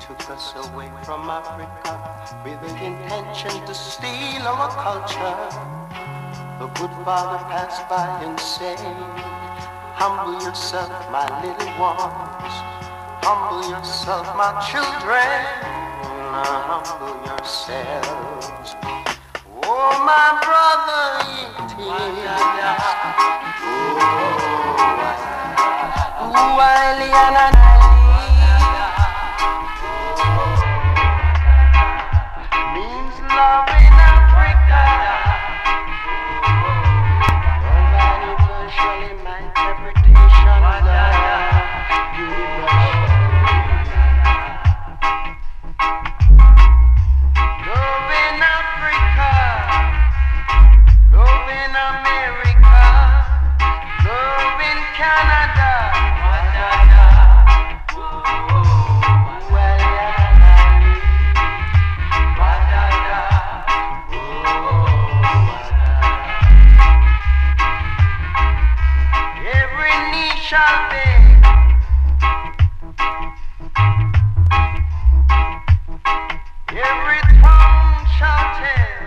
took us away from Africa with the intention to steal our culture. The good father passed by and said, humble yourself, my little ones. Humble yourself, my children. Humble yourselves. Oh, my brother, it is. Oh, I means love in Africa. Nobody virtually my interpretation of love in Africa, love in America, love in Canada. Shall be every tongue shall tell.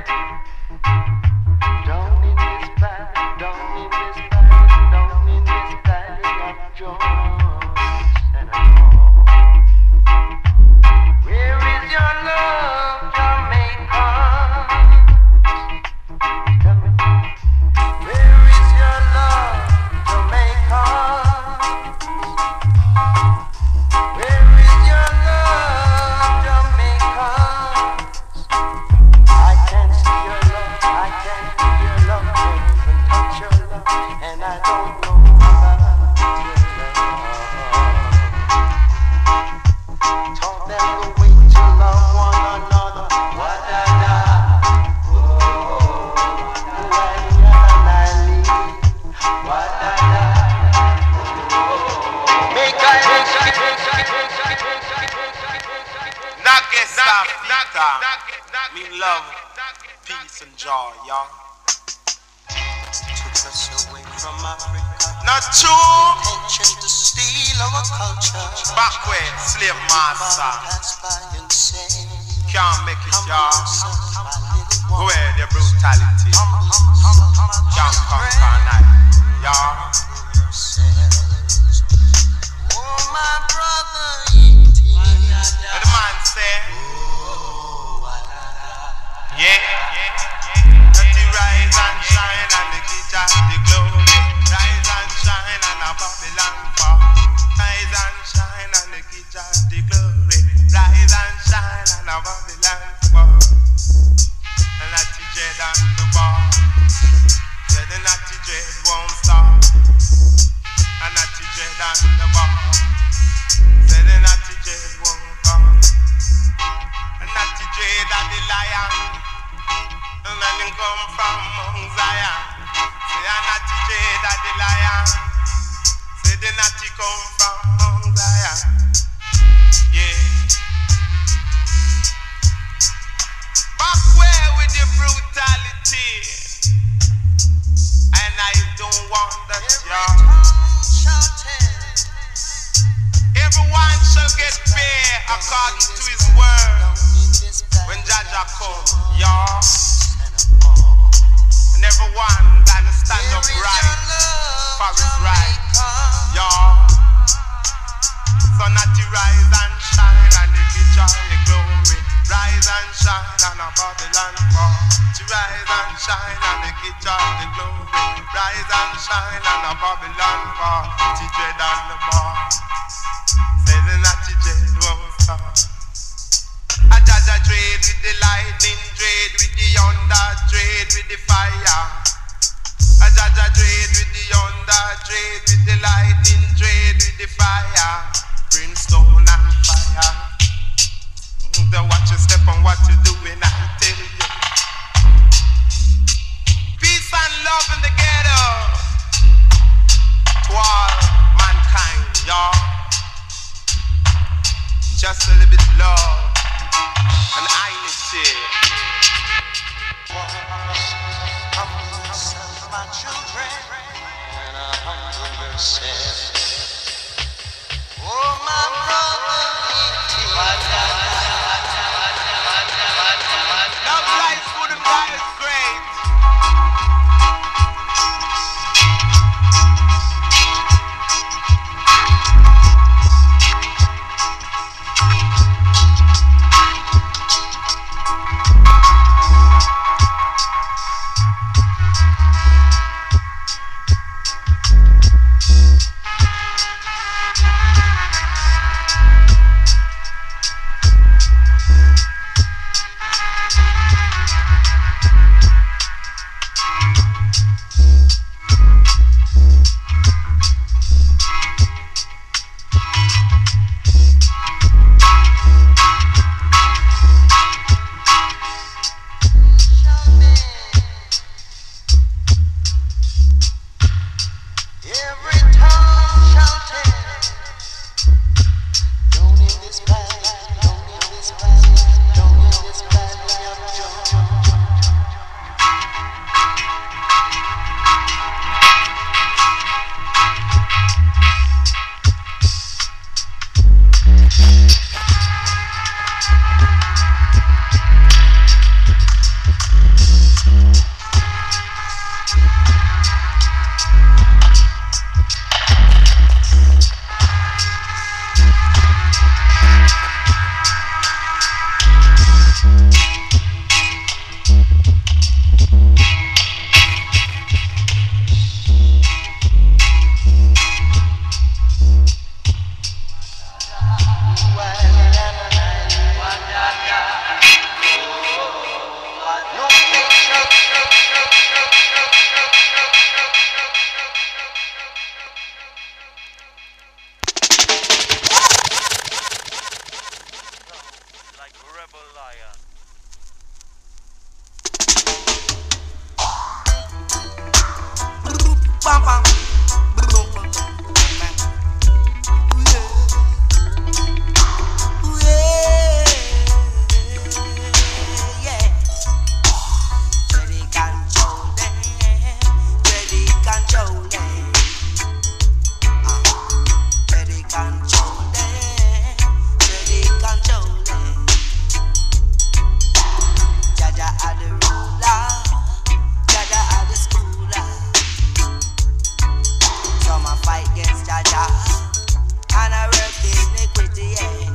Down in this valley, down in this valley, down in this valley of joys and all. Where is your love, Jamaica? Tell me, where is your love, Jamaica? And I don't know about your love. Taught them the way to love one another. Wa-da-da. Wa-da-da. Make I mean love, peace and joy, y'all. Took us away from Africa. Not true. Intention to steal our culture. Backward, slave master. Can't make it, y'all. Where the brutality can't conquer night, y'all. Oh, my brother, and the man say, yeah. Let it rise and shine and the give us the glory. Rise and shine and a Babylon fall. Rise and shine and the give us the glory. Rise and shine and a Babylon fall. And that the dread on the bar. Said the natty dread won't stop. And that the dread on the bar. Said the natty dread won't stop. And that the dread of the lion. And then you come from Mount Zion. Say a natty dread of the lion. Say the natty come from Mount Zion. Yeah. Back where with the brutality. And I don't want that, y'all. Everyone shall get paid according to his word. When Jaja come, y'all. And everyone gonna stand up right for his right, y'all. So natty rise and shine and the give joy the glory. Rise and shine and a Babylon fall. To rise and shine and the give joy the glory. Rise and shine and a Babylon fall. To dread on the bar. Say the natty dread won't stop. A Jaja dread with the lightning, dread with the thunder, dread with the fire. A Jaja dread with the thunder, dread with the lightning, dread with the fire. Brimstone and fire. Then watch your step on what you're doing, I tell you. Peace and love in the ghetto. To all mankind, y'all. Just a little bit love. And I initiate. Humble yourself, my children, and humble yourself. Oh, my brother, And I work the iniquity, yeah.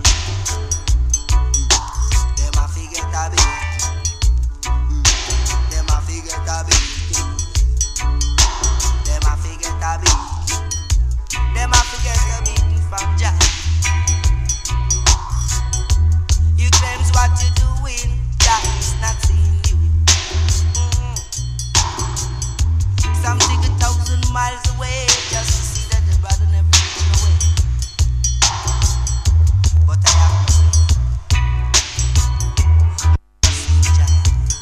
Them a forget a beat. Them a forget a beat. Them a forget a beat. Them a forget a beat from Jah. You claims what you're doing, Jah is not seeing you. Some take 1,000 miles away just to see that the brother never reached away. But I have to see Jah.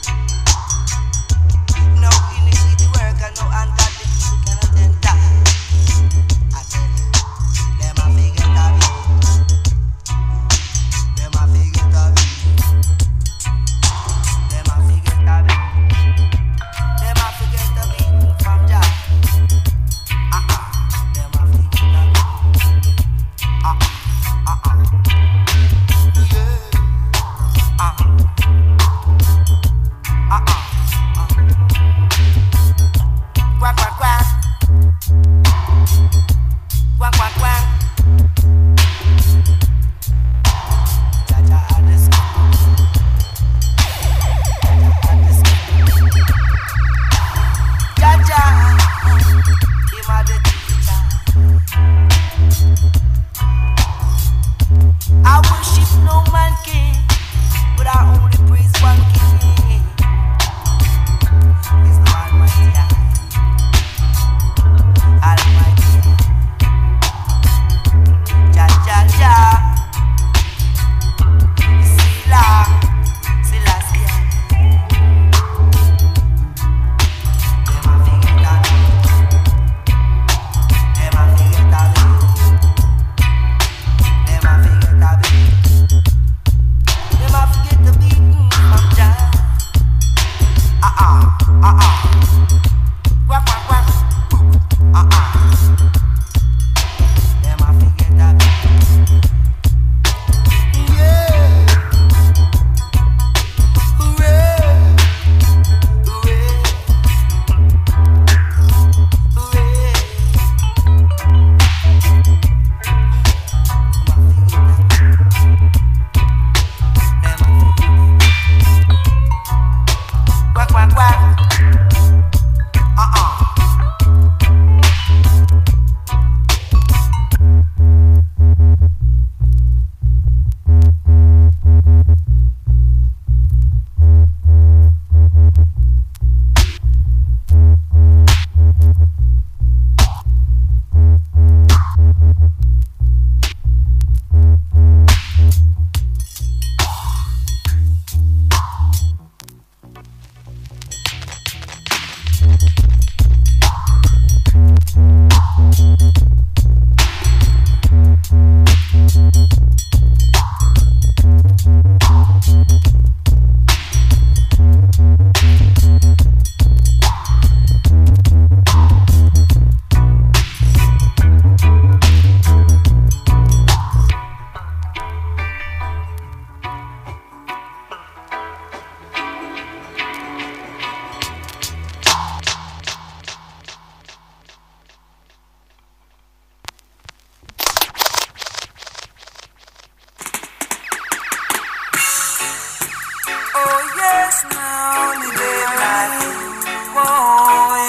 No iniquity work and no ungodly people cannot enter. I tell you, them a forget of it. Them a forget of it. Them a forget of it. Them a forget of it from Jah. Them a forget of it. Quack, quack, quack. Quack, quack, quack. Jah Jah had the skin. Jah Jah, him a the teacher. I worship no man king, but I only praise one king. He's the Almighty I. Almighty I. Jah Jah Jah. Sila, Selassie. Them a forget of it. Them a forget of it. Them a forget of it. Them a forget the beating from Jah. Quack, quack, quack. Them a forget of it. Yeah. Hooray. Hooray. Hooray. Quack, quack, quack. Oh yes, now the day like boy,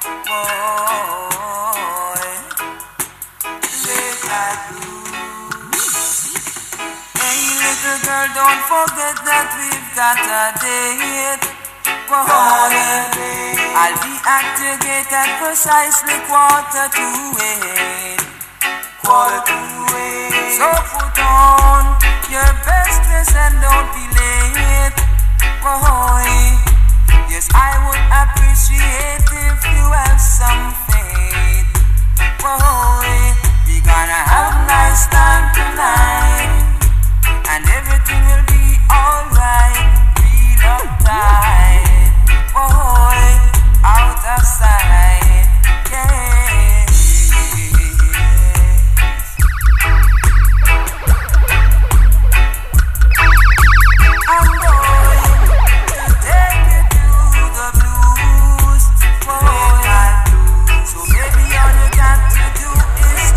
live like hey little girl, don't forget that we've got a date. I'll be at your gate at precisely 7:45. So put on your best dress and don't be late. Yes, I would appreciate if you have some faith. We're gonna have a nice time tonight, and everything will be alright. Feel uptight, out of sight, yeah. So baby, all you got to do is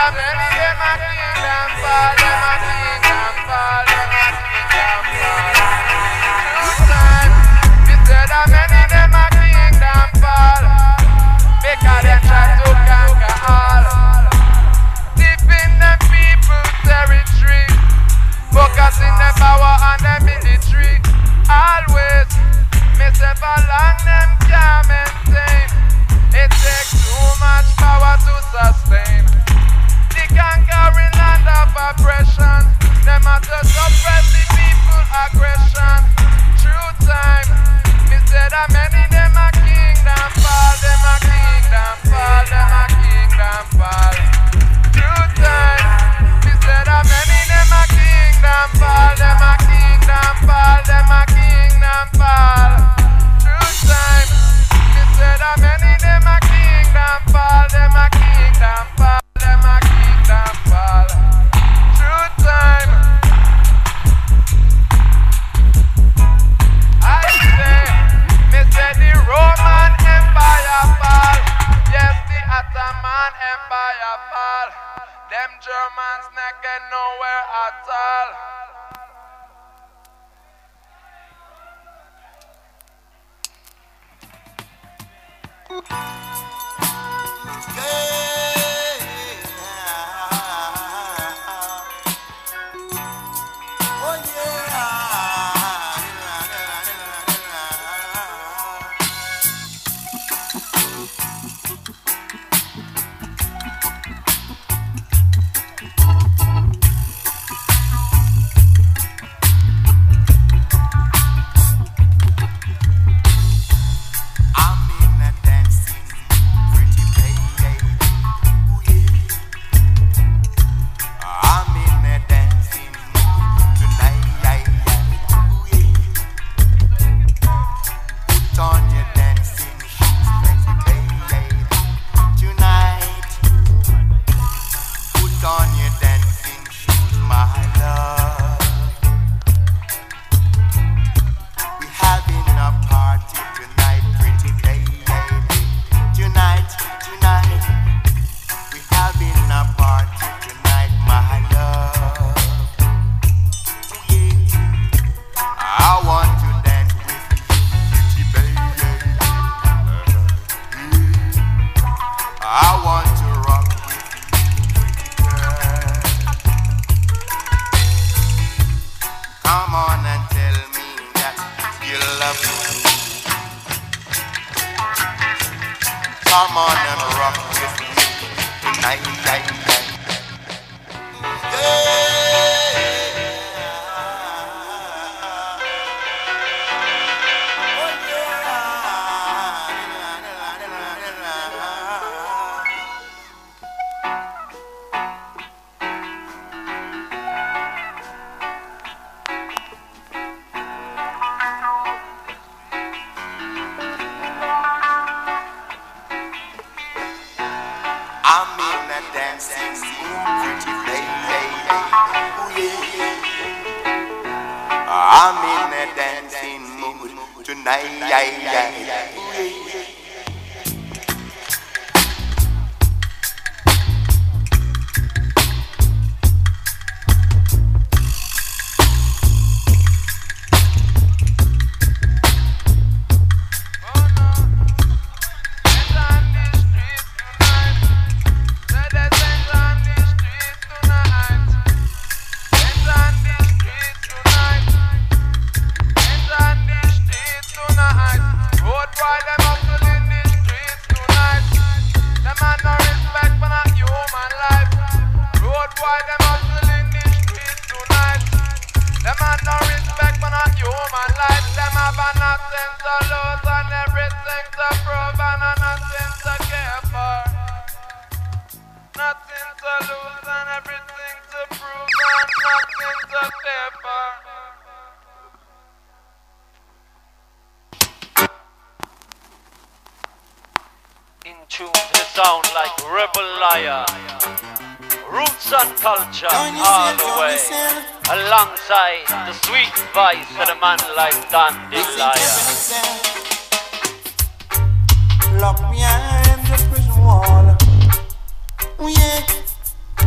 are many, them a kingdom fall, them a kingdom fall, them a kingdom fall. True time, me say that many, them a kingdom fall, because they try to conquer all. Deep in the people's territory, focusing the power on the military. Always, me say for long them can't maintain. It takes too much power to sustain the conquering land of oppression. Them have to suppress the people aggression. True time, me say that many them a kingdom fall, them a kingdom fall, them a kingdom fall. True time, me say that many them a kingdom fall, them a kingdom fall, them a kingdom fall. True time, me say that many them a kingdom fall, them a kingdom fall, them a kingdom fall. True time, I say, me say the Roman Empire fall, yes the Ottoman Empire fall. Them Germans not get nowhere at all. Come on and rock with me tonight. I'm in a dancing mood, pretty lady. Ooh, yeah. I'm in a dancing mood tonight. Ooh, yeah. In tune to the sound like Rebel Liar. Roots and culture all the way. Alongside the sweet voice of the man like Dandy Liar. Lock me behind the prison wall. Oh yeah.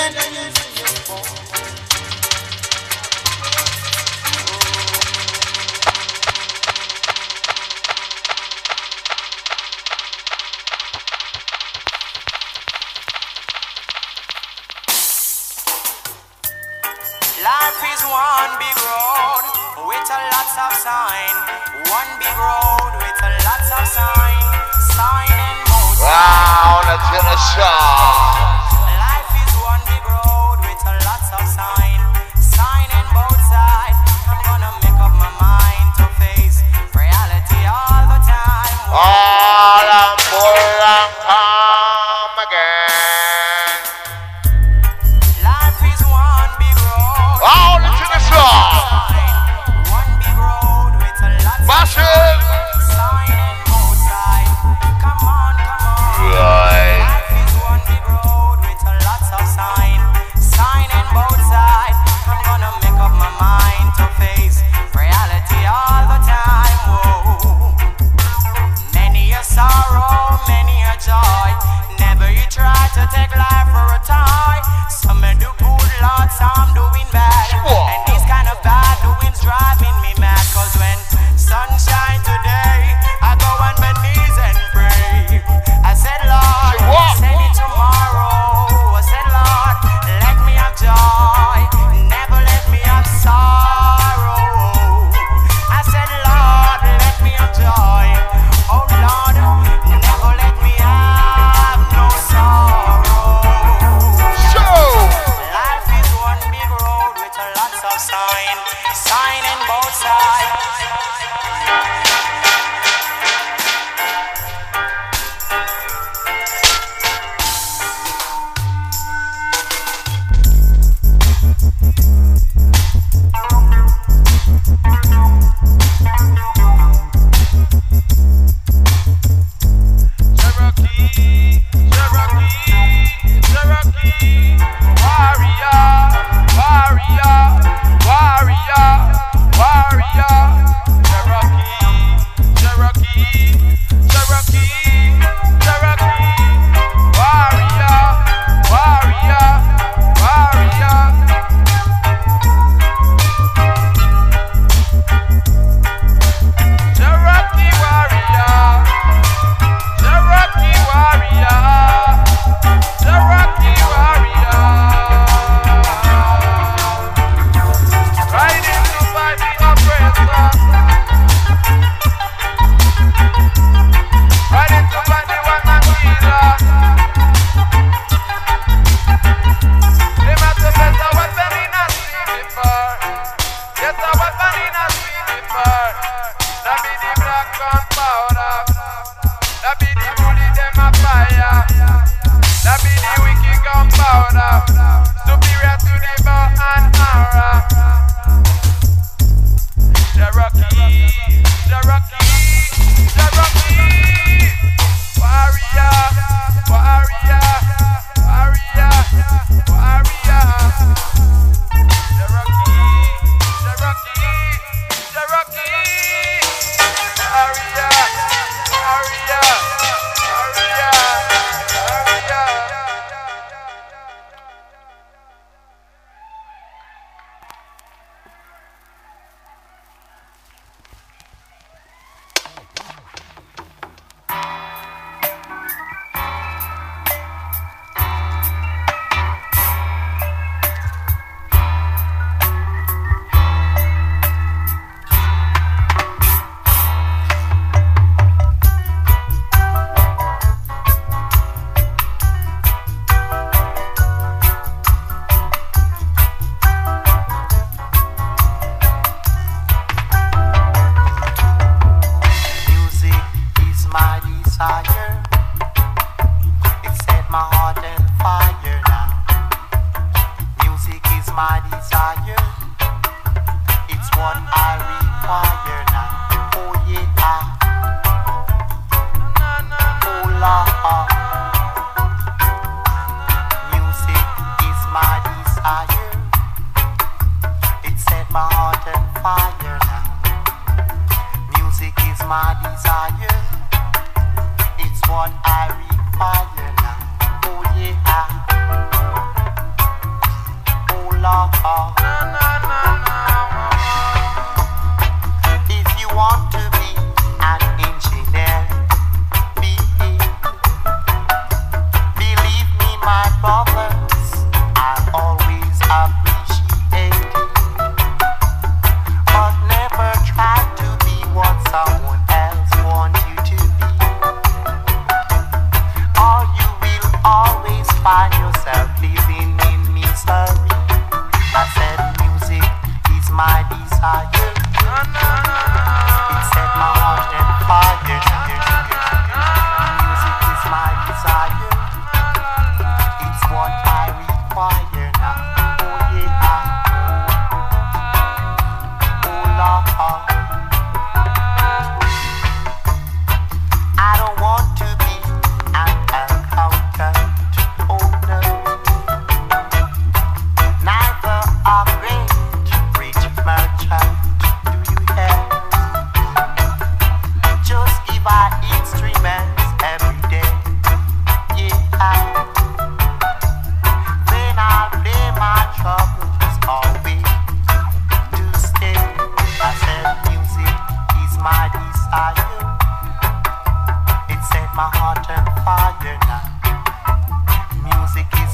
and I'm using your phone. Life is one big road with a lots of sign. One big road with a lots of sign. Sign and both. Wow, that's in a song. Life is one big road with a lots of sign. Sign and both sides. I'm gonna make up my mind to face reality all the time. All I'm for and come again. Life is one big road. Oh, listen to the song. One big road with a lots of Massive. sign and both sides. Come on, come on. Right. Life is one big road with a lots of sign. Sign and both sides. I'm gonna make up my mind to face reality all the time. Whoa. Many a sorrow, many a joy. Never you try to take life for a toy. Some may do good, Lord, some doing bad. Sure. And these kind of bad doings driving me mad. Cause when sunshine today, I go on my knees and pray. I said, Lord, Sure. send it tomorrow. I said, Lord, let me have joy. Never let me have sorrow. I said, Lord, let me have joy. Oh Lord, never let me have no sorrow. So, Life is one big road with a lots of sign. Sign in both sides. Cherokee, Cherokee, Cherokee, warrior, warrior, warrior, warrior, Cherokee, Cherokee, Cherokee, Cherokee, warrior, warrior, warrior. Cherokee warrior, Cherokee warrior, Cherokee warrior. Riding to fight the oppressor, riding to fight the one man killer. They must have set a weapon in a sea before. Yes, a weapon in a sea before. That be the black gunpowder. That be the bullet them a fire. That be the wicked gunpowder. Superior to the bow and arrow. Cherokee, Cherokee, Cherokee. Warrior, warrior, warrior, warrior. Cherokee, Cherokee, Cherokee. Warrior, warrior, warrior, warrior.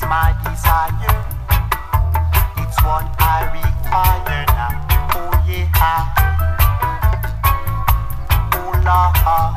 my desire. It's what I require now. Oh yeah. Oh Lord.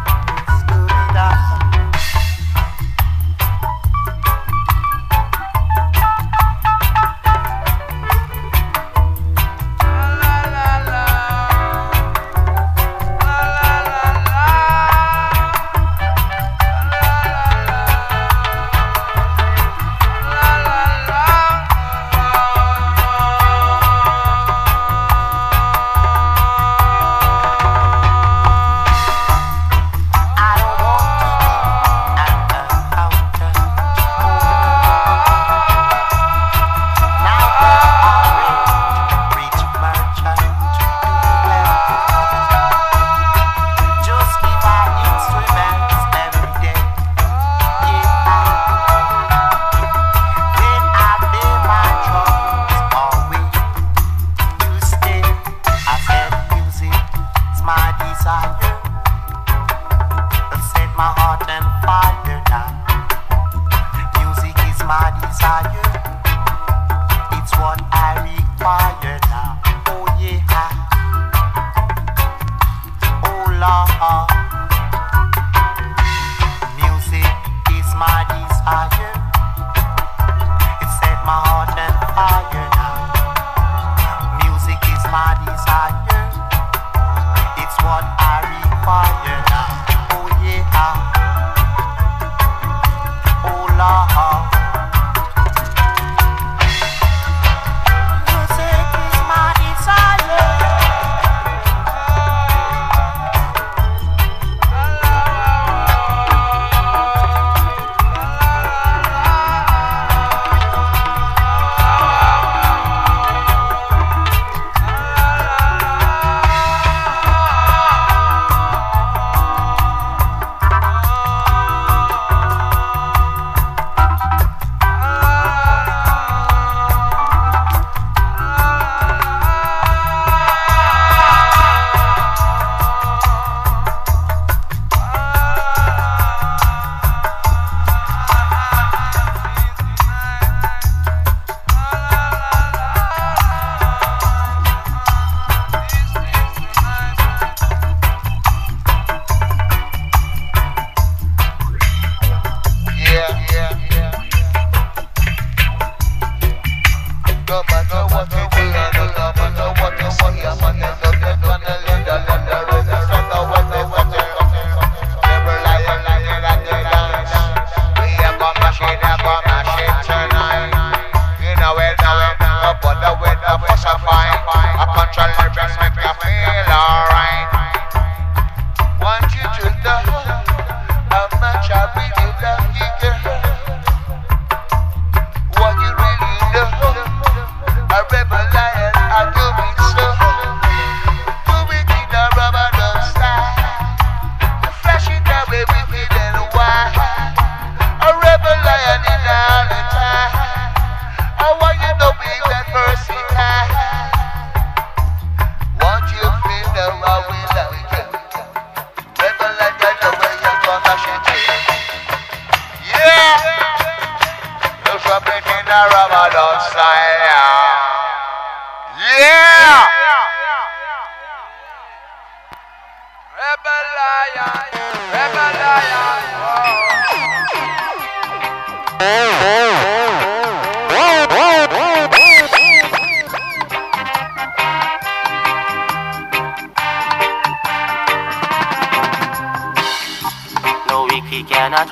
Cannot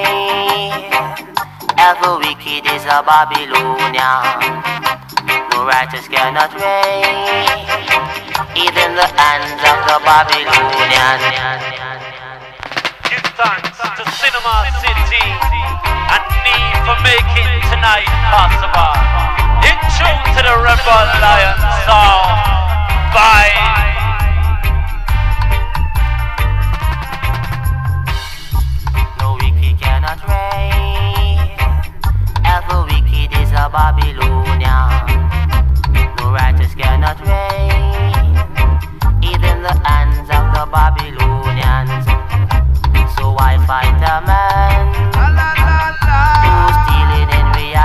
reign, ever wicked is a Babylonian. No righteous cannot reign, even the hands of the Babylonian. Give thanks to Cinema City and Need for making tonight possible. In tune to the Rebel Lion sound by cannot reign, ever wicked is a Babylonian. No righteous cannot reign, even the hands of the Babylonians. So I fight a man who's stealing in reality.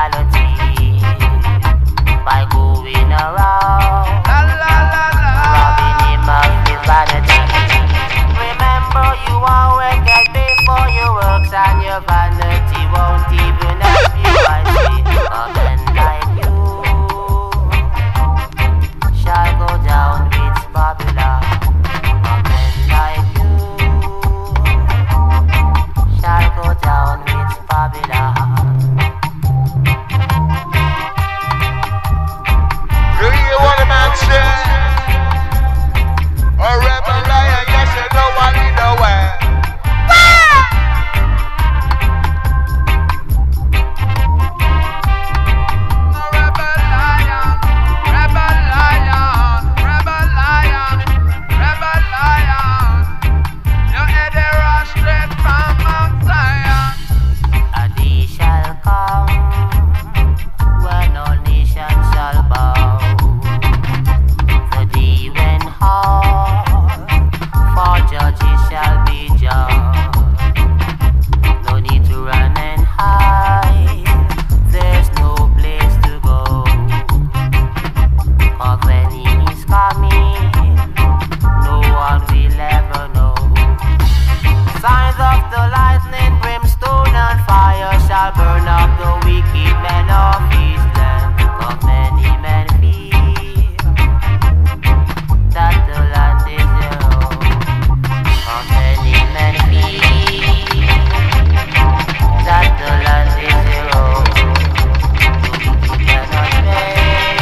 of the wicked men of his land, of many men fear that the land is their own. Of many men fear that the land is their own. The wicked cannot reign,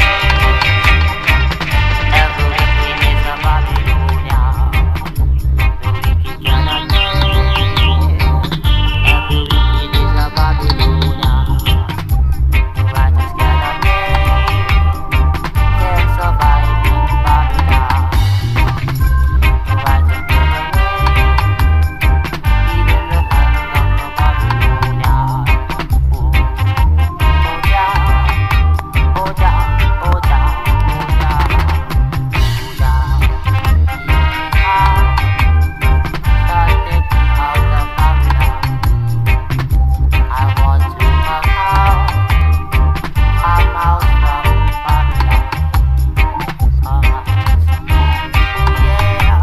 and the wicked is a Babylonian. The wicked cannot reign, and the wicked is a Babylonian. The righteous cannot reign, can survive in Babylon. The righteous cannot reign, even the hands of the Babylonian. Oh, Jah, oh, Jah, oh, Jah, oh, Jah, shall take me out of Babylon. I want to come out from Babylon. Oh yeah,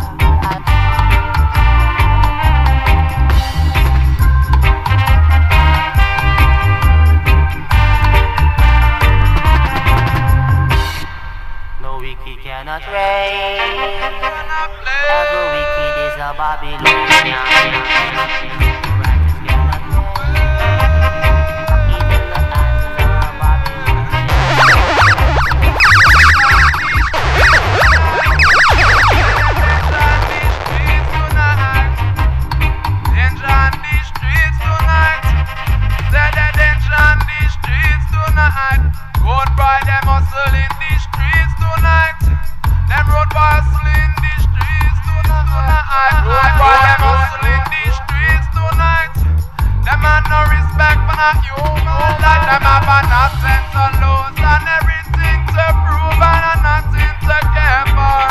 no wicked cannot reign, and the wicked is a Babylonian. The righteous cannot reign, even the hands of the Babylonian. Danger on these streets tonight. Say the danger on these streets tonight. Road boy, them hustle in these streets tonight. Them road boy hustle in these streets tonight. Road boy, them hustle in these streets tonight. Them have no respect for not you. Like them have a nonsense on lows and everything to prove and nothing to care for.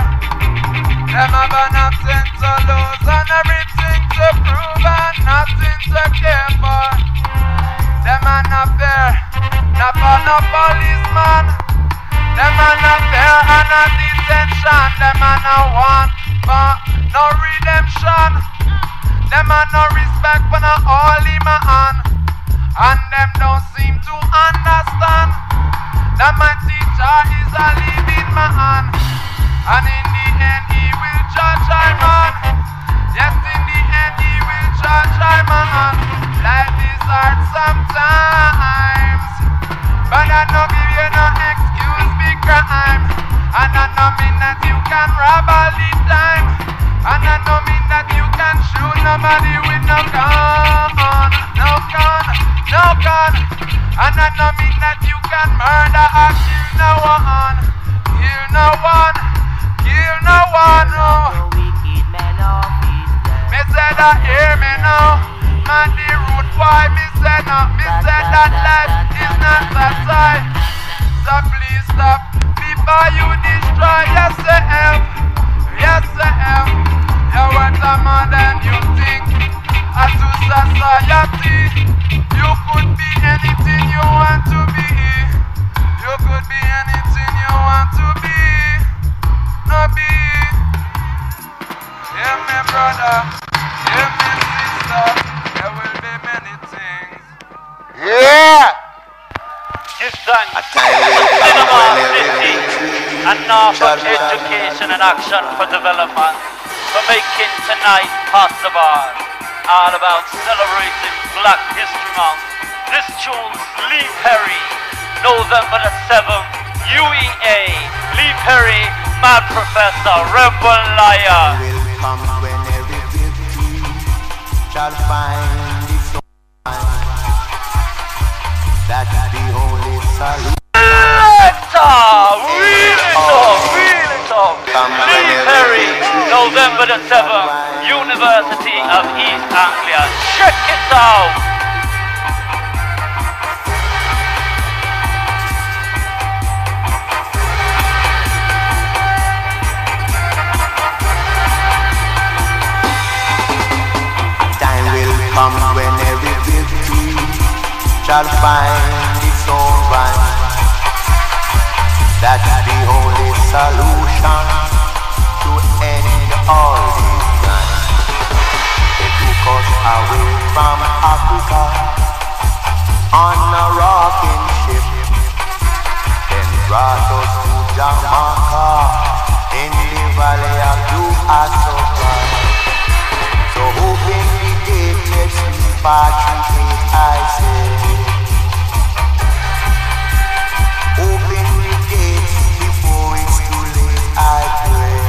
Them have a nonsense on lows and everything to prove and nothing to care for. Them are not there, not for no policeman. Them are not there and no detention. Them are no want for no redemption. Them are no respect for no holy man. And them don't seem to understand that my teacher is a living man. And in the end he will judge I man. Yes, in the end he will judge I man. Life is hard sometimes, but I don't give you no excuse for crime. And I don't mean that you can rob all the time. And I don't mean that you can shoot nobody with no gun, no gun, no gun. And I don't mean that you can murder or kill no one, kill no one, kill no one. No. The wicked men of his land. Me say that hear me now. Man, the root boy, me say no. Me say that life is not that side. So please stop before you destroy yourself. Yourself. You're worth more than you think. As to society, you could be anything you want to be. You could be anything you want to be. No be. Hear me, brother. Hear me, sister. There will be many things. Yeah! Give thanks to Cinema City and Norfolk Education and Action for Development for making tonight possible. All about celebrating Black History Month. This tune's Lee Perry, November the 7th, UEA. Lee Perry, Mad Professor, Rebel Liar. Will come when every victory shall find its own mind. That's the only solution. Wheel it up. Lee Perry, November the 7th, University of East Anglia. Check it out. Time will come when every victory shall find its own rhyme. That's the only solution to end all these crimes. They took us away from Africa on a rocking ship, then brought us to Jamaica in the valley of Duasoka. So open the gate, let's repatriate, I say. Open the gates before it's too late, I pray.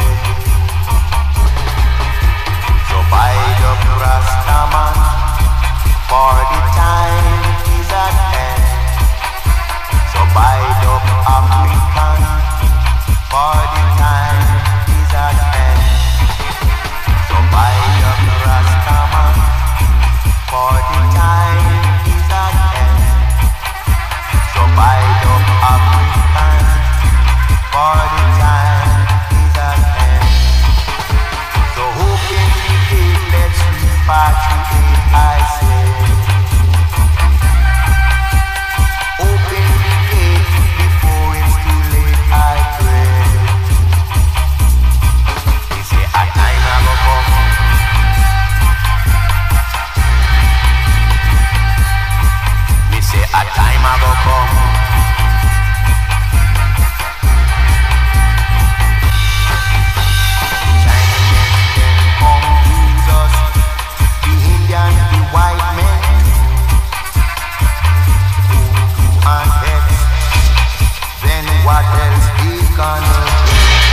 So bide up Rastaman, for the time is at hand. So bide up African, for the time is at hand. So bide up Rastaman, for the time is at hand. So bide up African, for the time is at hand. So open the gate, let's repatriate, I say. Open the gate before it's too late, I pray. They say a time I go come. Me say a time I go come. White men and heads, then what else we gonna do?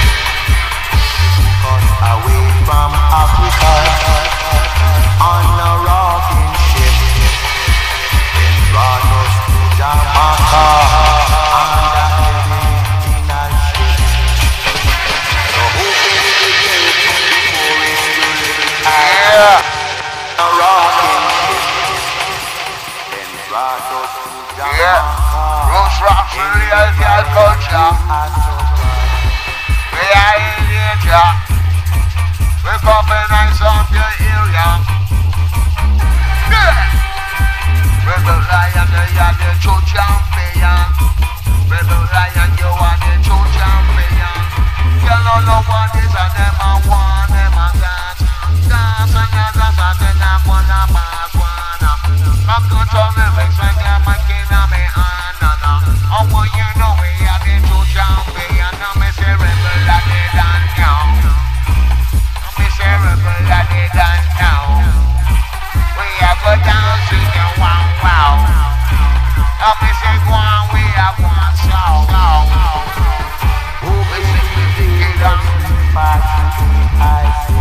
Cut away from Africa on a rocking ship, then brought us to Jamaica on the original ship. So open the gate before it's too late. A rocking ship, then brought us to Jamaica. Roots rock for real girl culture. We are in nature. We come and nice up your area. Yeah. Rebel Lion, they are the true champion. Rebel Lion, you are the true champion. You don't know what is a them and one, them and that. Dance and dance and then I'm gonna pass one. Come to the lyrics when you're making a me hand. I want you know we are the true champion. I'm a rebel that they done now. I'm a rebel that they done now. We have a dance in the wow. I'm a say one, we have one song. We sing the ticket up. I say.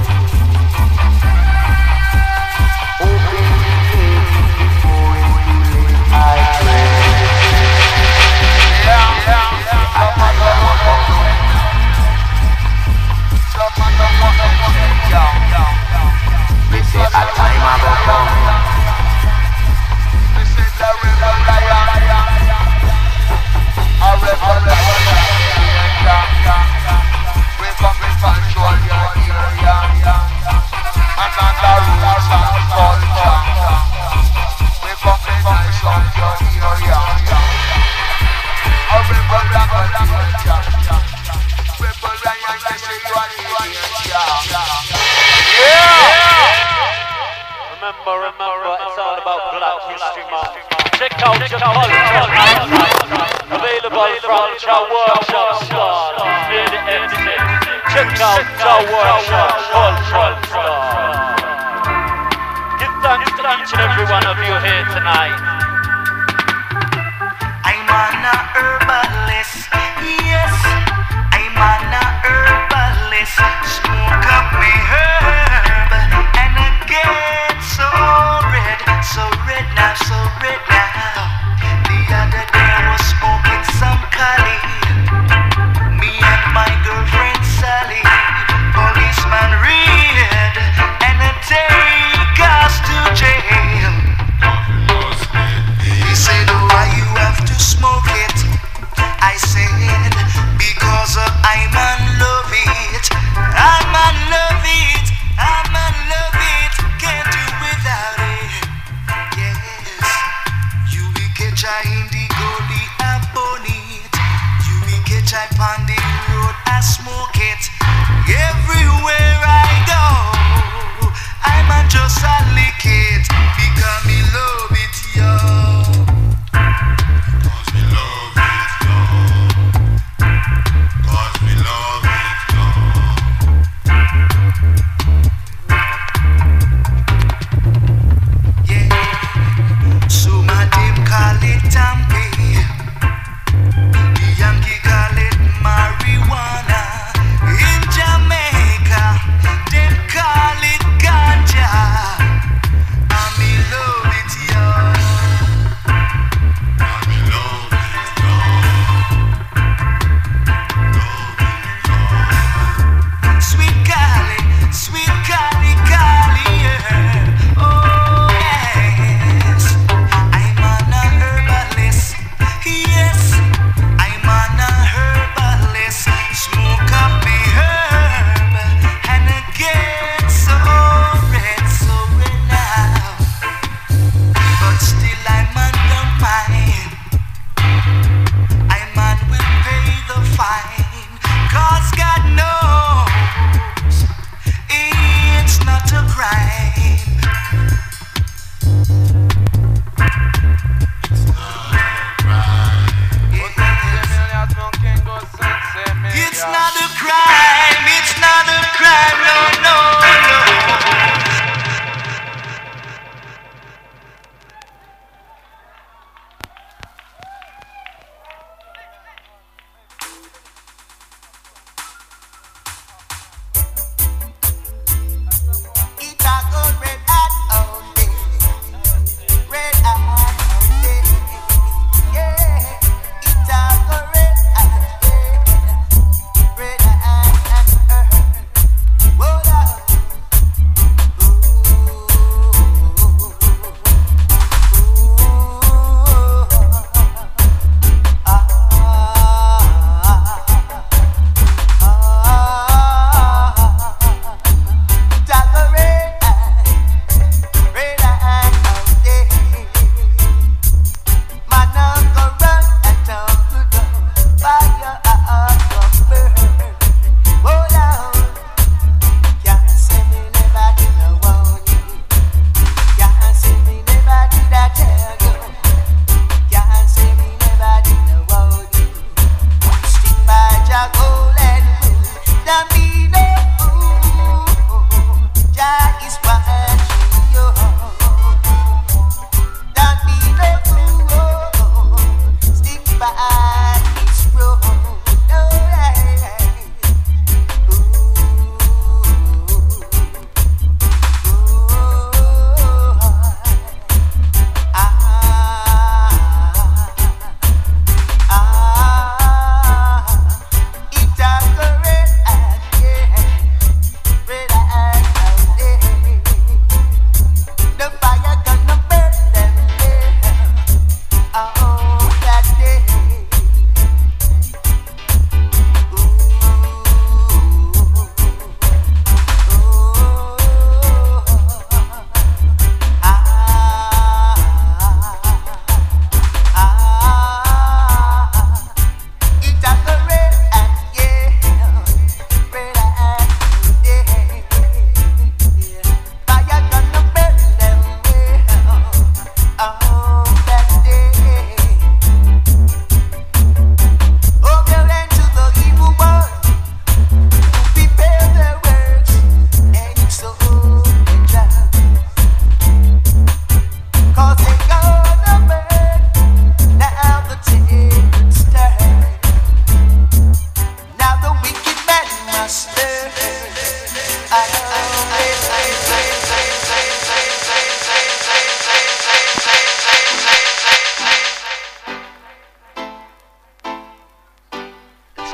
Open the gate before it's too late, I pray. They say a time I go come. This is the Rebel Lion. A Rebel Lion. We come to control your area. Another rules and culture. We come to nice up your area. A Rebel Lion. Rebel Lion, they say you are the danger. Remember, it's all about Black History Month. Check out your culture. Available from your workshop store. Near the exit. Check out your workshop cultural store. Give thanks to each and every one of you here tonight. I'm on a herbalist, yes. I'm on a herbalist. Smoke up me herb and I get so red now, so red now. The other day I was smoking some Cali. Me and my girlfriend Sally. Policeman read and I take us to jail. He said, why you have to smoke it? I said, because I'm in love it. I'm in love it. I'm in love it. Can't do without it. Yes. You will catch I in the gully upon it. You will catch I on the road. I smoke it. Everywhere I go, I'm just a lick it. Because me love it, yo.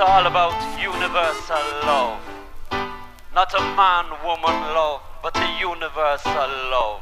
all about universal love. Not a man-woman love, but a universal love.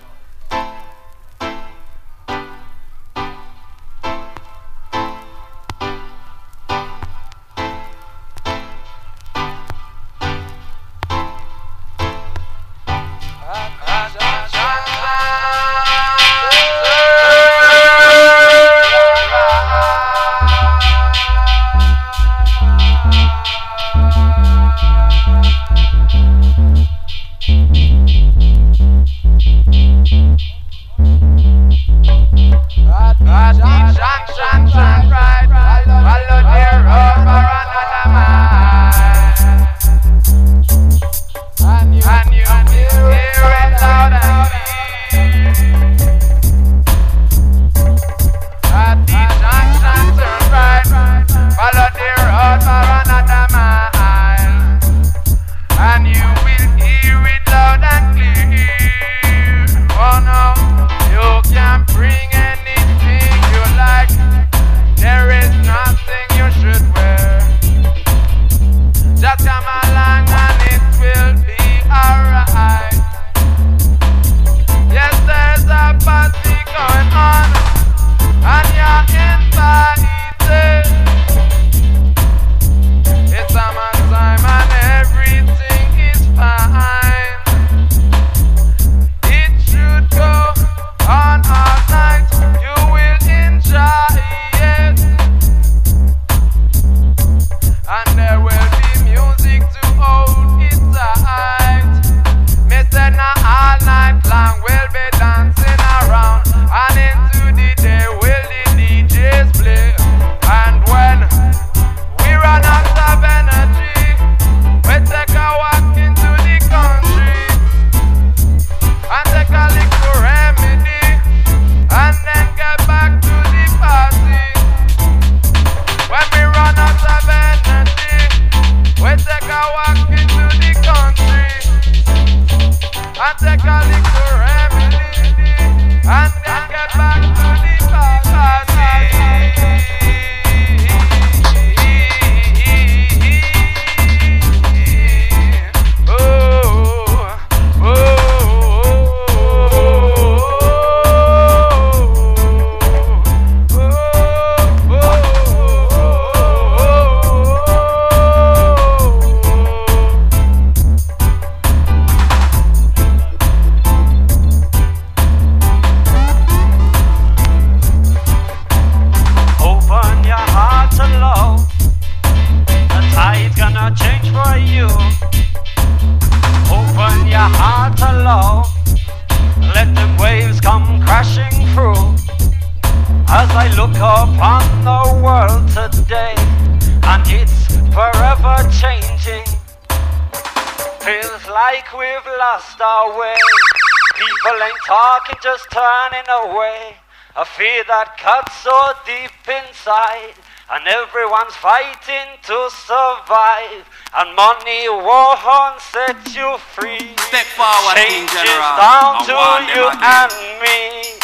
Just turning away, a fear that cuts so deep inside, and everyone's fighting to survive, and money won't set you free. Step forward, Change King General, is down and to warn them you again. and me.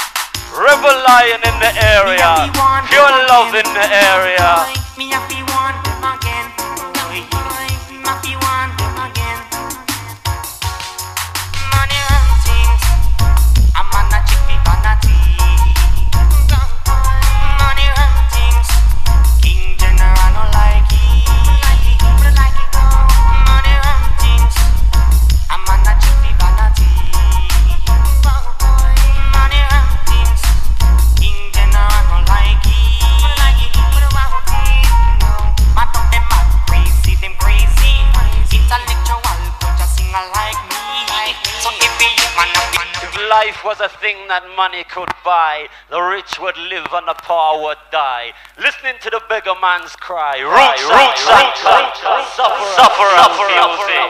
Rebel Lion in the area, pure love in the area. Me happy want them again. Me happy want them again. Money and things. I'm on a chick be vanity. Money and things. King General no like it. Money and things. I'm on a chick be vanity. Money and things. King General no like it. But don't them mad crazy, them crazy. Intellectual could just sing like me. So if we man up. If life was a thing that money could buy, the rich would live and the poor would die. Listening to the beggar man's cry, roots and culture, suffer music.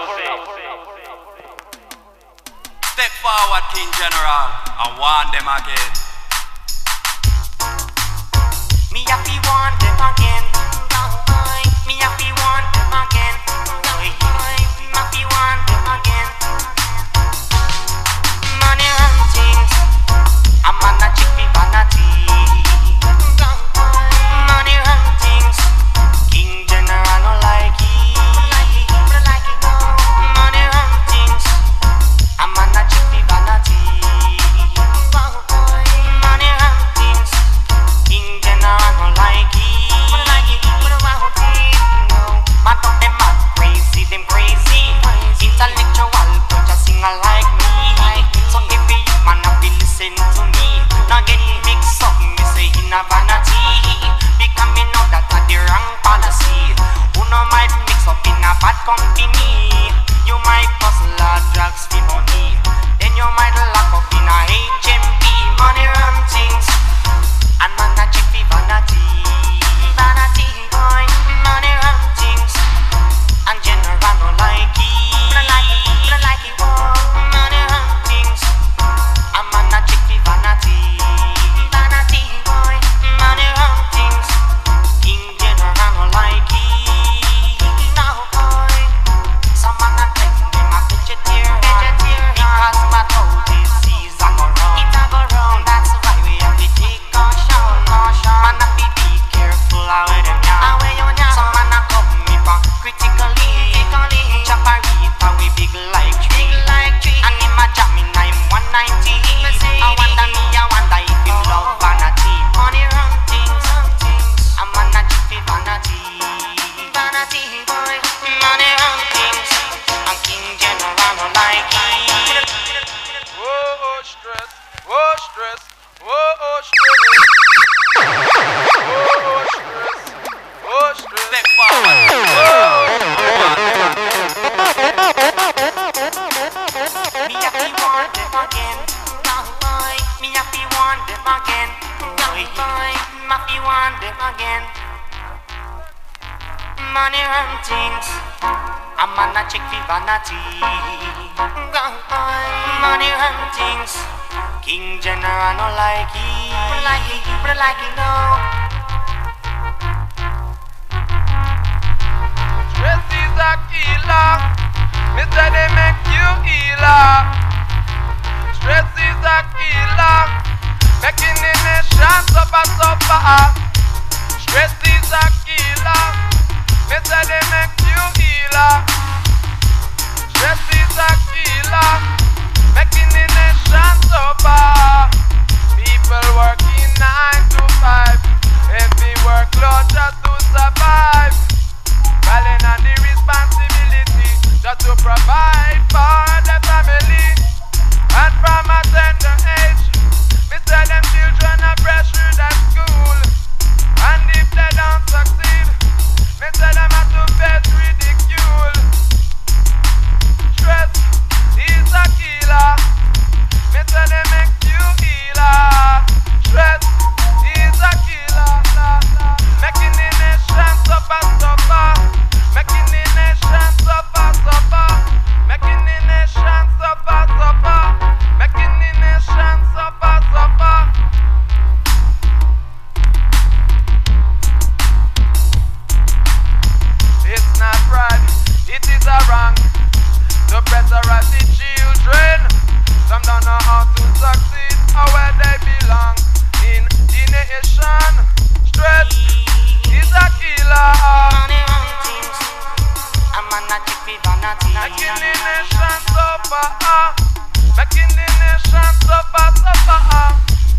Step forward, King General, and warn them again. Me happy want them again. Me happy want them again. Me happy want them again. Money and things. I'm on a chick be vanity. Money and things. King General up in a bad company. You might hustle hard drugs for money. Then you might lock up in a HMP. Money run things. And man a check for vanity. Vanity boy. Money run things. And general no like it. No like it boy. Money run things. And man a check for vanity. Vanity boy. Money run things. King general no like it. Now boy. Some man a claim them a vegetarian. Because my throat disease a go round. It a go round. That's why we have to take caution. Man a be careful how we them yarn. Some man a come me for critically. Chaparita we big like tree. And him a jam in him 190. I wonder if him love vanity. Money run things. A man a cheap for vanity. Vanity boy. Money run things. And King General no like it. Whoa, stress. Whoa, stress. Whoa, stress. Whoa, stress. Whoa, stress. Step forward. Me happy want them again. Boy, me happy want them again. Boy, happy want them again. Money run things. A man a check for vanity. Money run things. King General no like it. But like it now. Stress is a killer. Me say they make you healer. Stress is a killer. Making the nation suffer. Stress is a killer. Me say they make you healer. Stress is a killer. Making the nation suffer. People working 9 to 5. Heavy workload just to survive. Calling on the responsibility just to provide for the family. And from a tender age, me say them children are pressured at school. And if they don't succeed, me say them have to face ridicule. Stress is a killer. Me say they make you healer. Stress is a killer. Making the nation suffer. Making the nation suffer. Making the nation suffer. Making the nation suffer. It's not right, it is a wrong to pressurize the children. Some don't know how to succeed or where they belong in the nation. Stress is a killer. Money run things. A man a check for vanity. Making the nation suffer. Making the nation suffer.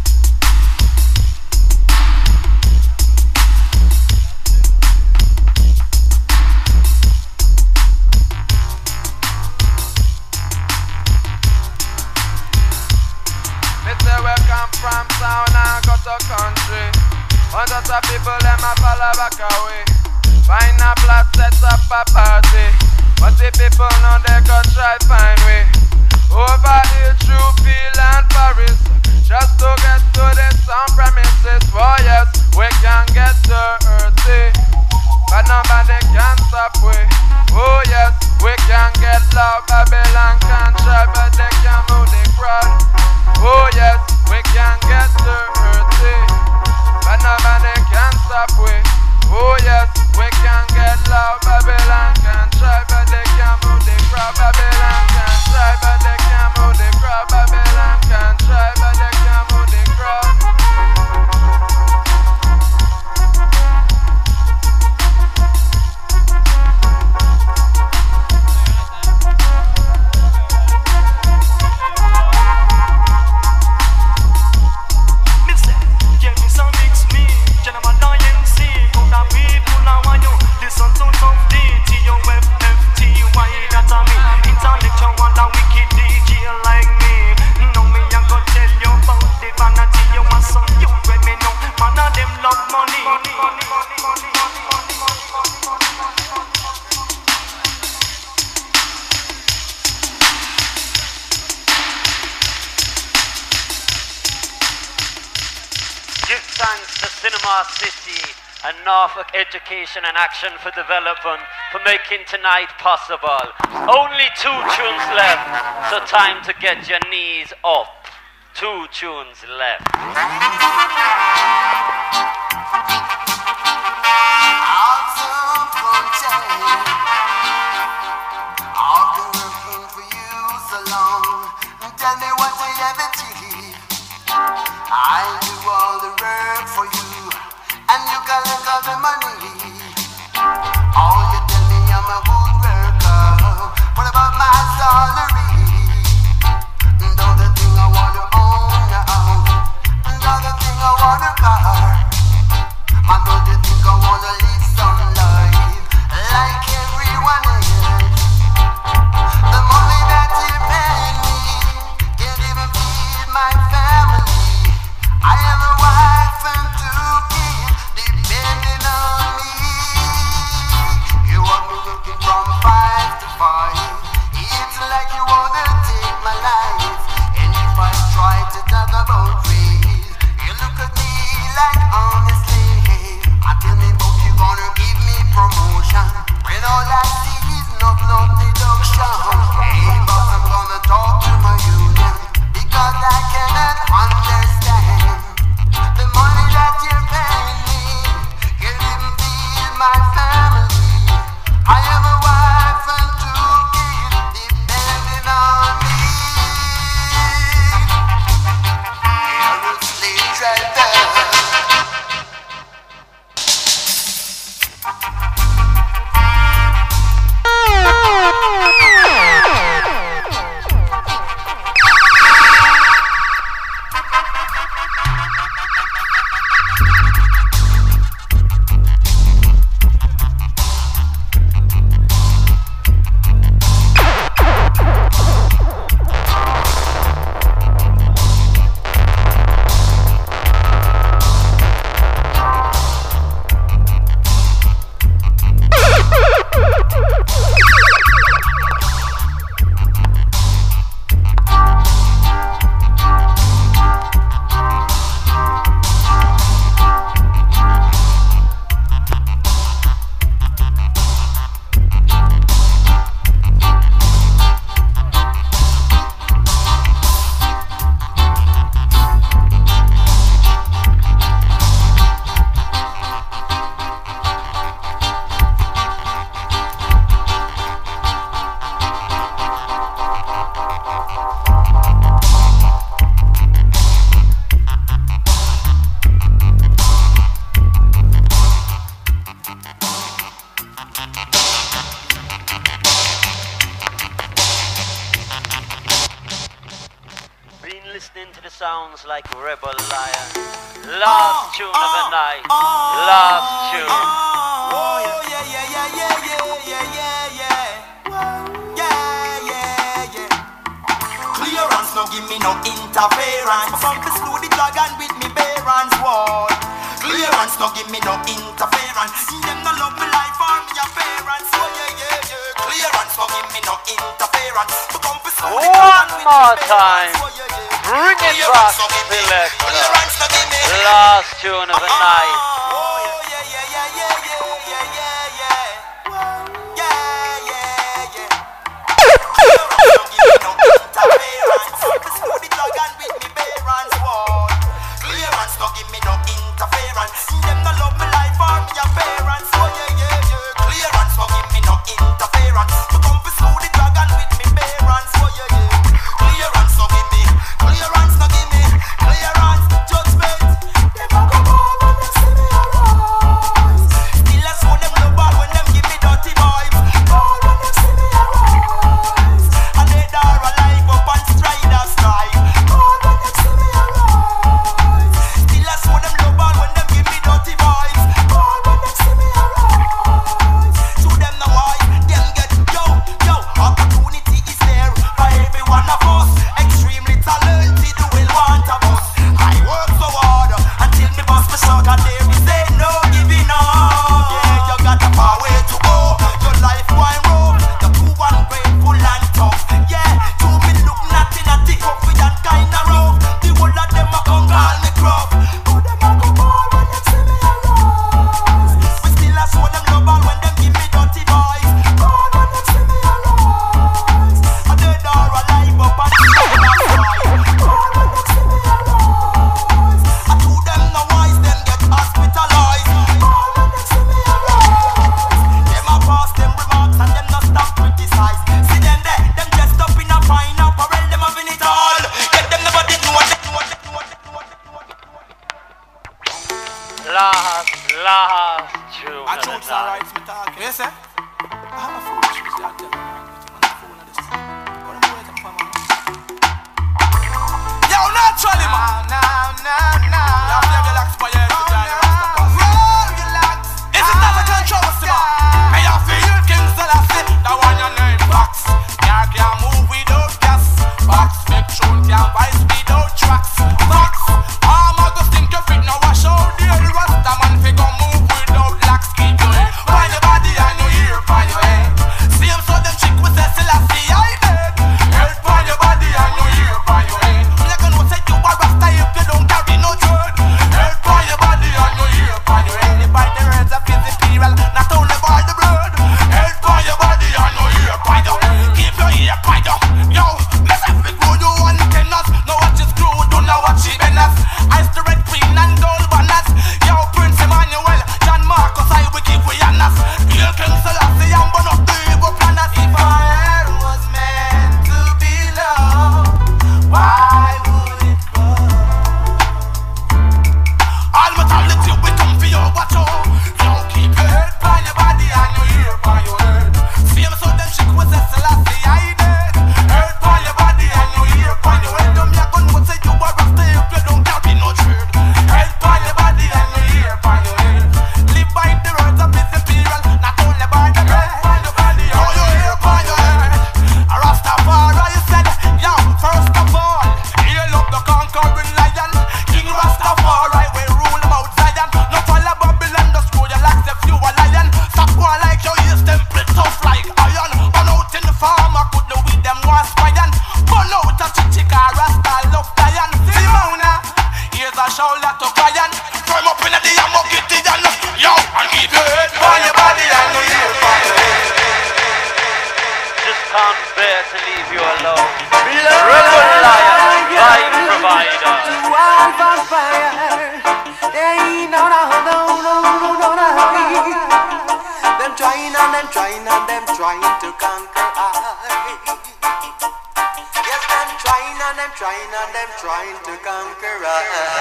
Me say we come from town and go to country. Hundreds of people them a follow back away. Find a place, set up a party. But the people know they go try find way. Over hill through field and forest, just to get to the sound premises. Oh yes, we can get dirty, but nobody can stop we. Oh yes, we can get loud. Babylon can try, but they can't move the crowd. Oh yes, we can get dirty, but nobody can stop we. Oh yes, we can get loud. Babylon can try, but they can't move the crowd. Babylon can try, but they can't move the crowd. Babylon can try, but they can't move the crowd. Smart City and Norfolk Education and Action for Development for making tonight possible. Only 2 tunes left, so time to get your knees up. 2 tunes left. Tell me what I ever achieved. I do all the work for you, and you collect all the money. Oh, you tell me I'm a good worker. What about my salary? Another thing I wanna own now. Another thing I wanna car. Another thing I wanna live some life like everyone else. The money that you pay me can't even feed my family. I have a wife and 2 kids depending on me. You want me looking from 5 to 5. It's like you wanna take my life. And if I try to talk about race, you look at me like I'm a slave. I tell me about you gonna give me promotion when all I see is no deduction. Hey boss, I'm gonna talk to my union because I cannot understand the money that you're paying me can't even feed my family. I have a wife and 2 kids depending on me. You're a slave driver. Sounds like Rebel Lion. Last tune of the night. Last tune. Oh, yeah, yeah, yeah, yeah, yeah, yeah, yeah, yeah, yeah, yeah. Clearance, no give me no interference. Some to slew the dragon with me parents' word. Clearance, no give me no interference. Them no love me life or me a parents. Oh, yeah, yeah, yeah. Clearance, no give me no interference. One more time. Bring it back, selector. Last tune of the night. Clearance, no give me no interference. Them no love me life or me a parents. Oh yeah, yeah, yeah. Clearance, no give me no interference. To come pursue the dragon with me parents. Oh yeah, yeah. Clearance, no give me. Clearance, no give me. Clearance, judgment. Them a go over and see me Last tune. I choose alright, me talking. Yes, sir. I have a phone. Choose that. Get him on the phone of this. What am I waiting for, man? Yo, naturally, man. You have to relax for your head to join the rest of us. Is it not a controversy, man? May I feel King Selassie, the one your name box. Car can't move without gas. Box, make tune can't vice without tracks. Box, I'm a go think you fit now wash out the Rasta man fi go move without locks. Keep your head on your body and your ear on your head. Same so them chick with the Selassie I dead. Head on your body and your ear on your head. You can know say you a Rasta if you don't carry no dread. Head on your body and your ear on your head. They buy the words of his imperial, not only buy the blood. Head on your body and your ear on your head. Keep your ear on your yo. Let's have it grow you one tennis. Now watch it screw, don't know what she banners. Ice the red queen and gold banners. Yo, Prince Emmanuel, John Marcus, I will give we honors. Here King Selassie and burn up the evil planners. If our hair was meant to be loved, why would it fall? All mortality will come for your watch out. Yo, keep your head on your body and your ear on your head. Same so them chick with the Selassie I dead. Head on your body and your ear on your head. Don't me a gun would say you a Rasta if you don't carry no trade. Head on your body and your ear on your head. Live by the words of his imperial, not only by the bread. Yo, your ear on your head. A Rastafari said, yo, first of all, hail up the conquering lion. King Rastafari will rule Mount Zion. No follow Babylon, the screw you like if you a lion. Stop one like your ears, them play tough like iron. Burn out in the farm, I could do with them was spying. Burn out a chichika, Rasta love Diane. Simona, here's a shoulder to Brian. Firm up in the ammo, get it done. Yo, and keep your head on your body and your ear on your head. Just can't bear to leave you alone. Rebel Lion, vibe provider. Them trying to conquer I. Yes, them trying trying to conquer I.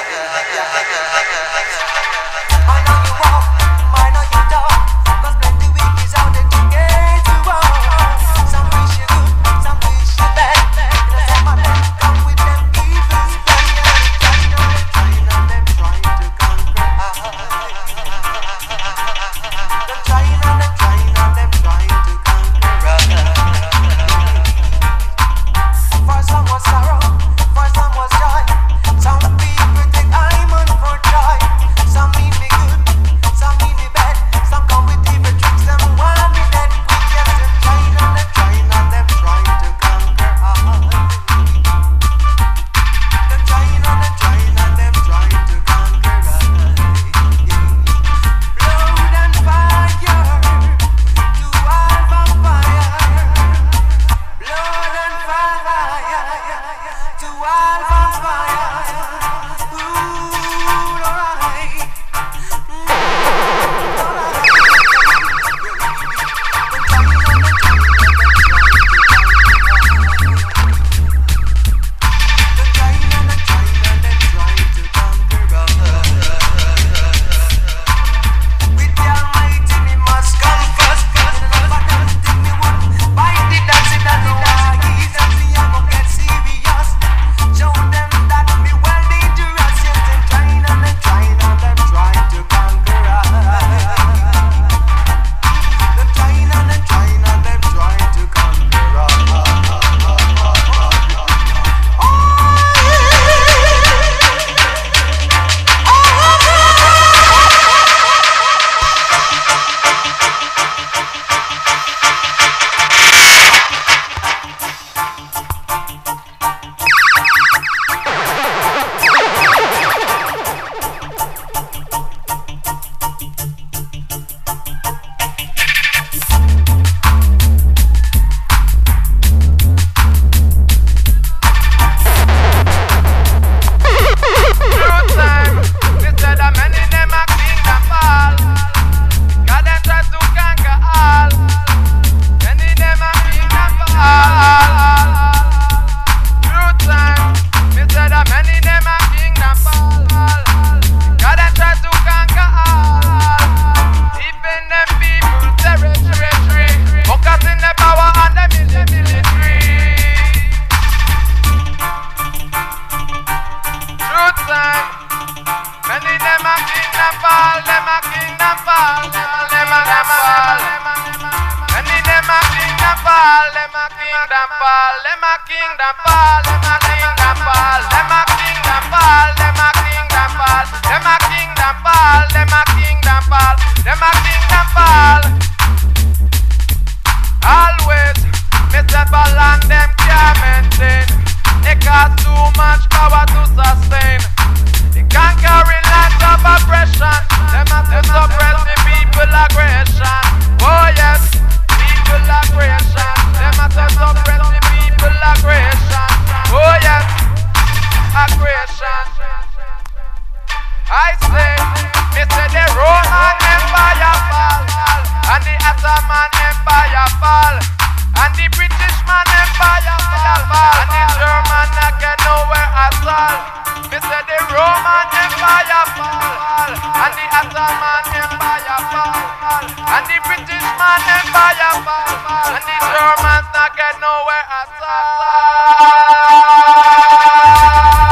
Mind how you walk, mind how you talk, 'cause plenty weak is out there to get you off. Some wish you good, some wish you bad. Some of them come with them evil trying them trying to conquer I. Them trying to conquer I. For some was sorrow, for some was joy. Some people think I'm unfair. fall, them a fall. Any them a kingdom fall, them a kingdom fall, them a kingdom fall, them a kingdom fall, them a kingdom fall, them a kingdom fall, them a kingdom fall, them a kingdom fall, them a kingdom fall. Always, Mr. Balan, them can't maintain. They got too much power to sustain. They can't carry lots of oppression. Them have to suppress the people aggression. Oh yes, people aggression. Them have to suppress the people aggression. Oh yes, aggression. I say, me say the Roman Empire fall, and the Ottoman Empire fall, and the British man Empire fall, and the German not get nowhere at all. Me say the Roman Empire fall, and the Ottoman Empire fall, and the British man Empire fall, and the Germans not get nowhere at all.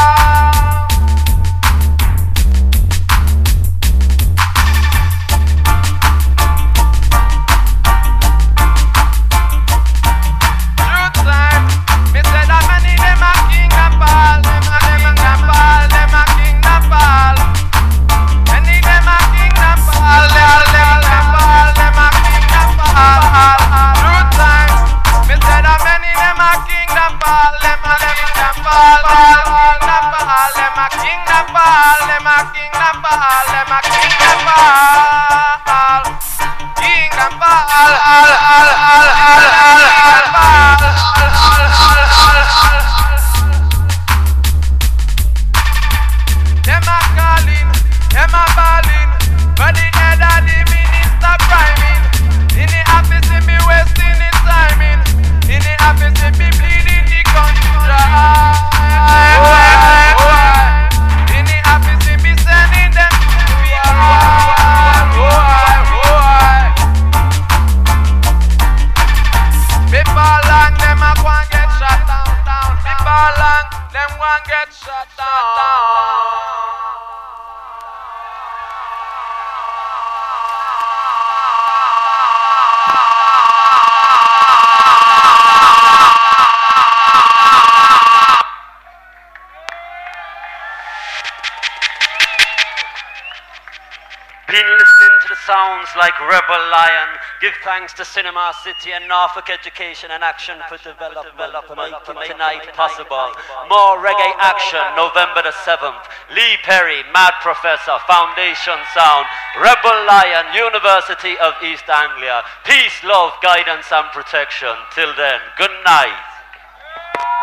Like Rebel Lion, give thanks to Cinema City and Norfolk Education and Action for Development for making tonight possible. More reggae action, November the 7th. Lee Perry, Mad Professor, Foundation Sound, Rebel Lion, University of East Anglia. Peace, love, guidance and protection. Till then, good night.